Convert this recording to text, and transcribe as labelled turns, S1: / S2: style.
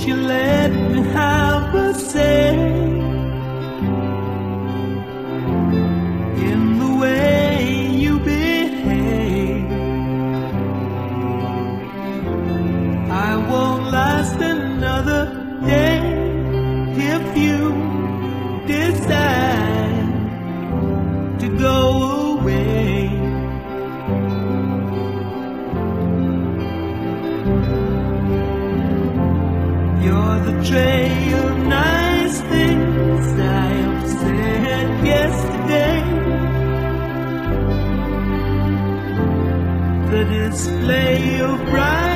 S1: you let me have a say in the way you behave? I won't last another day if you decide to go away. You're the tray of nice things I have said yesterday, the display of bright